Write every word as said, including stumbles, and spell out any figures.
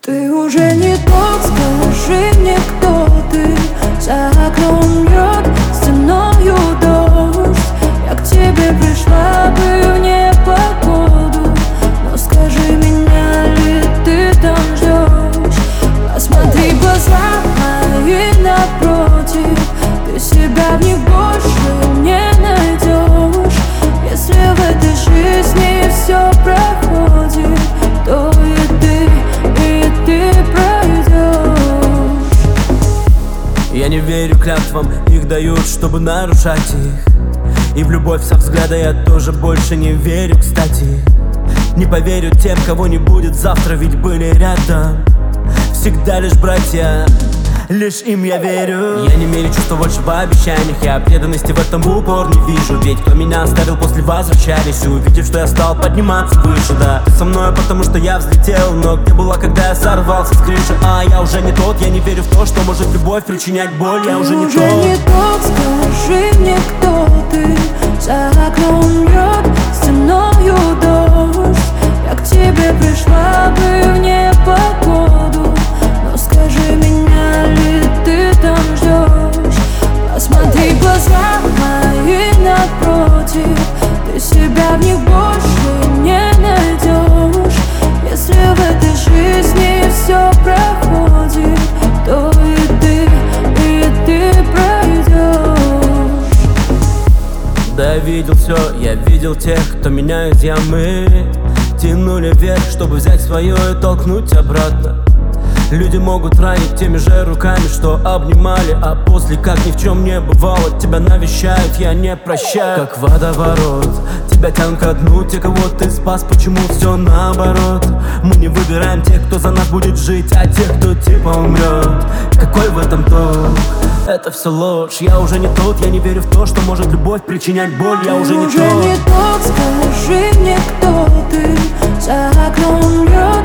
Ты уже не тот, скажи мне, кто ты. За окном льет стеною дождь. Я к тебе пришла бы в непогоду, но скажи, меня ли ты там ждешь? Посмотри в глаза мои напротив, ты себя в них больше не найдешь. Если в этой жизни все проходит, то и ты, и ты пройдешь. Я не верю клятвам, их дают, чтобы нарушать их. И в любовь со взгляда я тоже больше не верю, кстати. Не поверю тем, кого не будет завтра, ведь были рядом всегда лишь братья, лишь им я верю. Я не мерю чувства больше в обещаниях, я преданности в этом в упор не вижу. Ведь кто меня оставил после возвращались, увидев, что я стал подниматься выше. Да, ты со мной, потому что я взлетел, но где была, когда я сорвался с крыши? А я уже не тот, я не верю в то, что может любовь причинять боль. Я уже не уже тот. не тот, скажи мне, кто ты. За окном льет стеною дождь. Я к тебе пришла бы в непогоду, но скажи, меня ли ты там ждешь? Посмотри в глаза мои напротив, ты себя в них больше не найдешь. Если в этой жизни все проходит, то и ты, и ты пройдешь. Да, я видел все, я видел тех, кто меня из ямы тянули вверх, чтобы взять свое и толкнуть обратно. Люди могут ранить теми же руками, что обнимали, а после, как ни в чем не бывало, тебя навещают, я не прощаю. Как водоворот, тебя тянут ко дну те, кого ты спас, почему все наоборот? Мы не выбираем тех, кто за нас будет жить, а тех, кто типа умрет. Какой в этом толк? Это все ложь, я уже не тот, я не верю в то, что может любовь причинять боль. Я уже не уже тот. не тот, скажи мне, кто ты. За окном льет